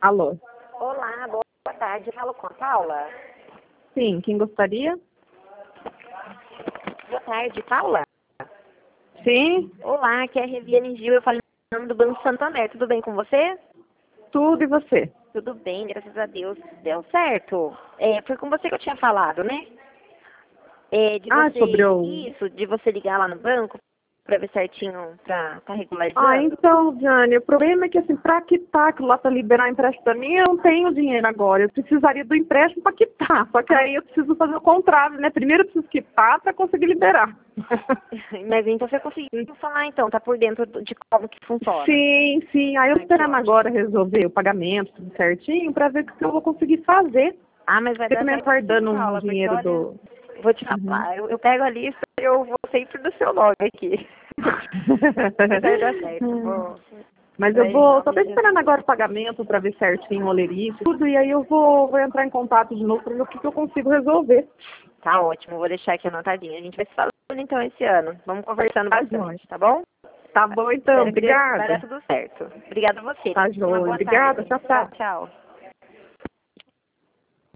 Alô? Olá, boa tarde. Falo com a Paula? Sim, quem gostaria? Boa tarde, Paula? Sim, Olá, aqui é a Reviane Gil. Eu falo em nome do Banco Santander. Tudo bem com você? tudo e você? Tudo bem, graças a Deus. Deu certo. Foi com você que eu tinha falado, né? Sobre o... De você ligar lá no banco para ver certinho, para tá Ah, regularizando. então, Jane, o problema é que, assim, para quitar aquilo lá para liberar empréstimo para mim, eu não tenho dinheiro agora. Eu precisaria do empréstimo para quitar. Só que aí eu preciso fazer o contrário, né? Primeiro eu preciso quitar para conseguir liberar. Mas então você conseguiu falar, então, tá por dentro de como que funciona. Sim, sim. Aí eu Ai, que esperando ótimo. agora resolver o pagamento tudo certinho para ver o que eu vou conseguir fazer. Ah, mas vai Eu dar também certo sim, guardando um Paula, porque dinheiro olha, do... vou te Uhum. falar, eu pego a lista e eu vou sempre do seu nome aqui. Mas vai dar certo, vou. Mas eu Vai, em vou, só nome tô de esperando Jesus. agora o pagamento para ver certinho o olerite, tudo, e aí eu vou entrar em contato de novo para ver o que eu consigo resolver. Tá ótimo, vou deixar aqui anotadinho. A gente vai se falando então esse ano. Vamos conversando Tá joia. bastante, tá bom? Tá bom então, Espero que vai dar obrigada. tudo certo. Obrigada a você. Tá Uma joia, boa obrigada, tarde. tchau, Tchau, tchau. tchau.